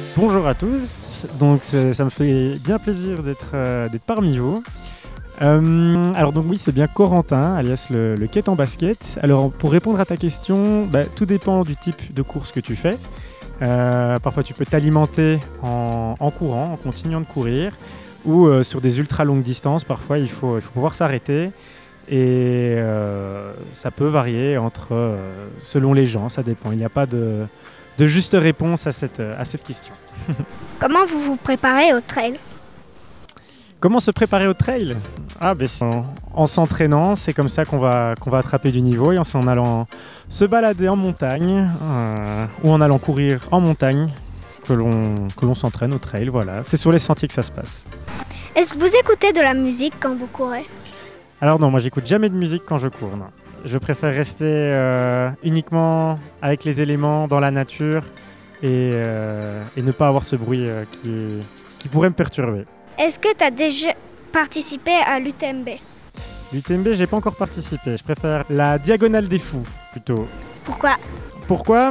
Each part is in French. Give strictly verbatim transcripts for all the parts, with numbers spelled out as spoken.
Bonjour à tous, donc ça me fait bien plaisir d'être, euh, d'être parmi vous. Euh, alors donc oui, c'est bien Corentin, alias le, le Quête en basket. Alors pour répondre à ta question, bah, tout dépend du type de course que tu fais. Euh, parfois tu peux t'alimenter en, en courant, en continuant de courir, ou euh, sur des ultra longues distances, parfois il faut, il faut pouvoir s'arrêter. Et euh, ça peut varier entre, euh, selon les gens, ça dépend. Il n'y a pas de, de juste réponse à cette, à cette question. Comment vous vous préparez au trail ? Comment se préparer au trail ? Ah, ben, c'est en, en s'entraînant, c'est comme ça qu'on va, qu'on va attraper du niveau, et en, en allant se balader en montagne, euh, ou en allant courir en montagne, que l'on, que l'on s'entraîne au trail, voilà. C'est sur les sentiers que ça se passe. Est-ce que vous écoutez de la musique quand vous courez ? Alors non, moi j'écoute jamais de musique quand je cours, non. Je préfère rester euh, uniquement avec les éléments dans la nature et, euh, et ne pas avoir ce bruit euh, qui, qui pourrait me perturber. Est-ce que tu as déjà participé à l'U T M B ? L'U T M B, j'ai pas encore participé. Je préfère la Diagonale des Fous, plutôt. Pourquoi ? Pourquoi ?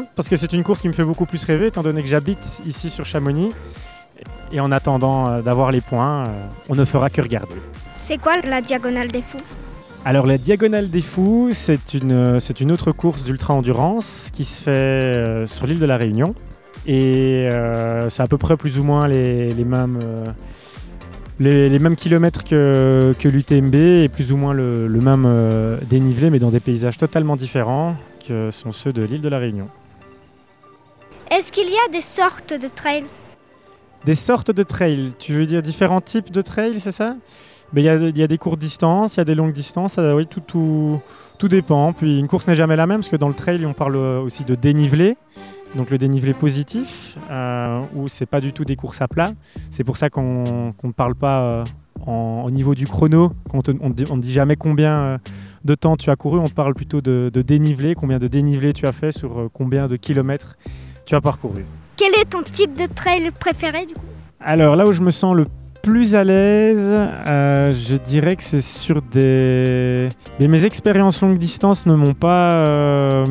Parce que c'est une course qui me fait beaucoup plus rêver, étant donné que j'habite ici sur Chamonix. Et en attendant euh, d'avoir les points, euh, on ne fera que regarder. C'est quoi la Diagonale des Fous ? Alors la Diagonale des Fous, c'est une, c'est une autre course d'ultra-endurance qui se fait euh, sur l'île de la Réunion. Et euh, c'est à peu près plus ou moins les, les, mêmes, euh, les, les mêmes kilomètres que, que l'U T M B et plus ou moins le, le même euh, dénivelé, mais dans des paysages totalement différents que sont ceux de l'île de la Réunion. Est-ce qu'il y a des sortes de trails ? Des sortes de trails, tu veux dire différents types de trails, c'est ça ? Il y, y a des courtes distances, il y a des longues distances, ça, oui, tout, tout, tout dépend. Puis une course n'est jamais la même, parce que dans le trail, on parle aussi de dénivelé, donc le dénivelé positif, euh, où c'est pas du tout des courses à plat. C'est pour ça qu'on ne parle pas euh, en, au niveau du chrono, qu'on te, on ne dit jamais combien euh, de temps tu as couru, on parle plutôt de, de dénivelé, combien de dénivelé tu as fait sur euh, combien de kilomètres tu as parcouru. Quel est ton type de trail préféré du coup ? Alors là où je me sens le plus à l'aise, euh, je dirais que c'est sur des... Mais mes expériences longue distance ne m'ont pas... Euh,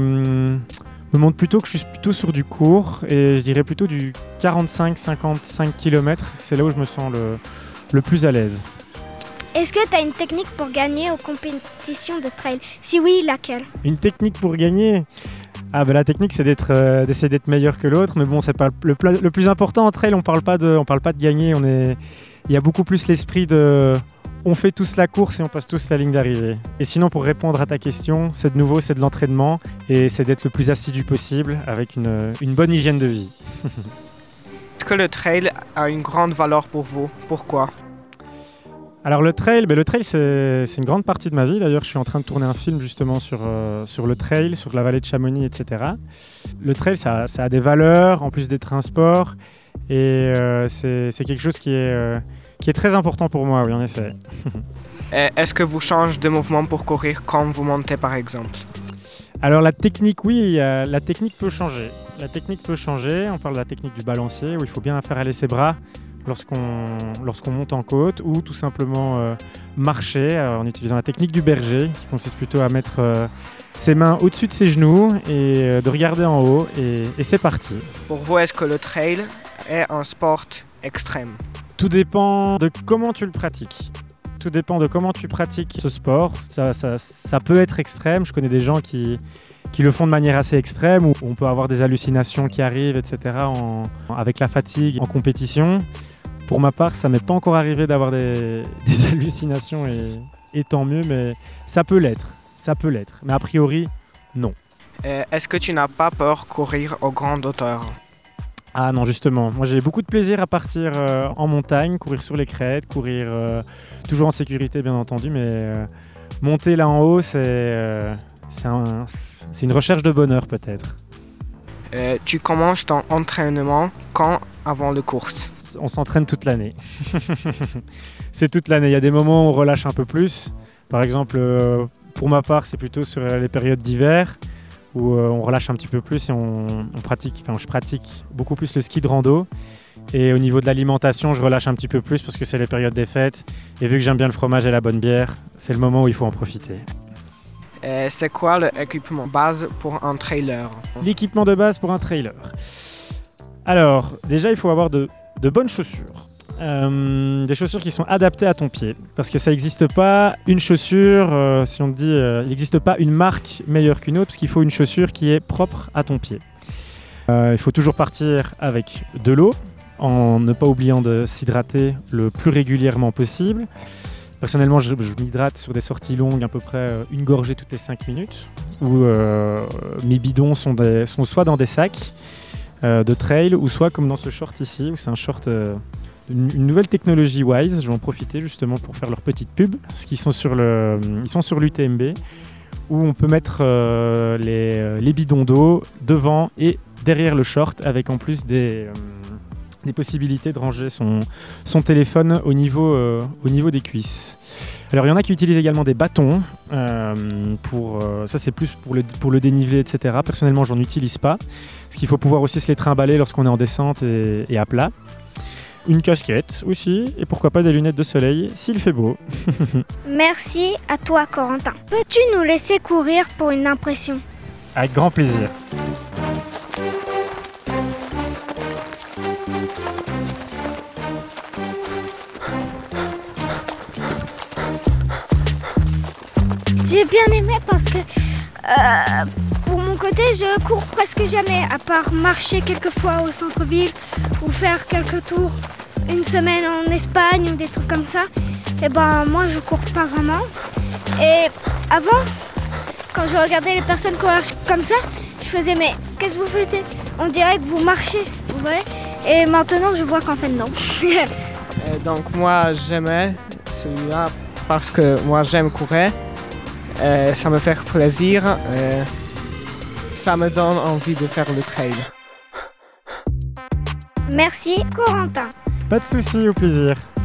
me montrent plutôt que je suis plutôt sur du court, et je dirais plutôt du quarante-cinq à cinquante-cinq kilomètres. C'est là où je me sens le, le plus à l'aise. Est-ce que tu as une technique pour gagner aux compétitions de trail ? Si oui, laquelle ? Une technique pour gagner ? Ah ben la technique c'est d'être, euh, d'essayer d'être meilleur que l'autre, mais bon c'est pas le, le, le plus important en trail, on parle pas de, on parle pas de gagner, on est, il y a beaucoup plus l'esprit de on fait tous la course et on passe tous la ligne d'arrivée. Et sinon pour répondre à ta question, c'est de nouveau c'est de l'entraînement et c'est d'être le plus assidu possible avec une, une bonne hygiène de vie. Est-ce que le trail a une grande valeur pour vous ? Pourquoi ? Alors le trail, ben le trail c'est, c'est une grande partie de ma vie. D'ailleurs, je suis en train de tourner un film justement sur, euh, sur le trail, sur la vallée de Chamonix, et cetera. Le trail, ça, ça a des valeurs, en plus d'être un sport. Et euh, c'est, c'est quelque chose qui est, euh, qui est très important pour moi, oui, en effet. Est-ce que vous changez de mouvement pour courir quand vous montez, par exemple ? Alors la technique, oui, euh, la technique peut changer. La technique peut changer. On parle de la technique du balancier, où il faut bien faire aller ses bras lorsqu'on, lorsqu'on monte en côte, ou tout simplement euh, marcher euh, en utilisant la technique du berger, qui consiste plutôt à mettre euh, ses mains au-dessus de ses genoux et euh, de regarder en haut, et, et c'est parti. Pour vous, est-ce que le trail est un sport extrême ? Tout dépend de comment tu le pratiques. Tout dépend de comment tu pratiques ce sport. Ça, ça, ça peut être extrême. Je connais des gens qui, qui le font de manière assez extrême, où on peut avoir des hallucinations qui arrivent, et cetera, en, avec la fatigue en compétition. Pour ma part, ça m'est pas encore arrivé d'avoir des, des hallucinations et, et tant mieux, mais ça peut l'être, ça peut l'être. Mais a priori, non. Euh, est-ce que tu n'as pas peur de courir aux grandes hauteurs ? Ah non, justement. Moi, j'ai beaucoup de plaisir à partir euh, en montagne, courir sur les crêtes, courir euh, toujours en sécurité, bien entendu, mais euh, monter là en haut, c'est, euh, c'est, un, c'est une recherche de bonheur peut-être. Euh, tu commences ton entraînement quand avant la course ? On s'entraîne toute l'année. C'est toute l'année. Il y a des moments où on relâche un peu plus. Par exemple, euh, pour ma part, c'est plutôt sur les périodes d'hiver où euh, on relâche un petit peu plus et on, on pratique, enfin, je pratique beaucoup plus le ski de rando. Et au niveau de l'alimentation, je relâche un petit peu plus parce que c'est les périodes des fêtes. Et vu que j'aime bien le fromage et la bonne bière, c'est le moment où il faut en profiter. Euh, c'est quoi l'équipement base pour un trailer ? L'équipement de base pour un trailer. Alors, déjà, il faut avoir de, de bonnes chaussures. Euh, des chaussures qui sont adaptées à ton pied. Parce que ça n'existe pas une chaussure, euh, si on te dit, euh, il n'existe pas une marque meilleure qu'une autre, parce qu'il faut une chaussure qui est propre à ton pied. Euh, il faut toujours partir avec de l'eau, en ne pas oubliant de s'hydrater le plus régulièrement possible. Personnellement, je, je m'hydrate sur des sorties longues, à peu près une gorgée toutes les cinq minutes, où euh, mes bidons sont, des, sont soit dans des sacs euh, de trail, ou soit comme dans ce short ici, où c'est un short, euh, une, une nouvelle technologie Wise. Je vais en profiter justement pour faire leur petite pub, parce qu'ils sont sur, le, ils sont sur l'U T M B, où on peut mettre euh, les, les bidons d'eau devant et derrière le short, avec en plus des... Euh, des possibilités de ranger son, son téléphone au niveau, euh, au niveau des cuisses. Alors il y en a qui utilisent également des bâtons, euh, pour, euh, ça c'est plus pour le, pour le dénivelé, et cetera. Personnellement j'en utilise pas, parce qu'il faut pouvoir aussi se les trimballer lorsqu'on est en descente et, et à plat. Une casquette aussi, et pourquoi pas des lunettes de soleil s'il fait beau. Merci à toi Corentin. Peux-tu nous laisser courir pour une impression ? Avec grand plaisir. J'ai bien aimé parce que euh, pour mon côté, je cours presque jamais, à part marcher quelques fois au centre-ville ou faire quelques tours une semaine en Espagne ou des trucs comme ça. Et ben moi, je cours pas vraiment. Et avant, quand je regardais les personnes courir comme ça, je faisais mais qu'est-ce que vous faites ? On dirait que vous marchez, vous voyez ? Et maintenant, je vois qu'en fait non. Euh, donc moi j'aimais celui-là parce que moi j'aime courir. Euh, ça me fait plaisir, euh, ça me donne envie de faire le trail. Merci Corentin. Pas de soucis, au plaisir.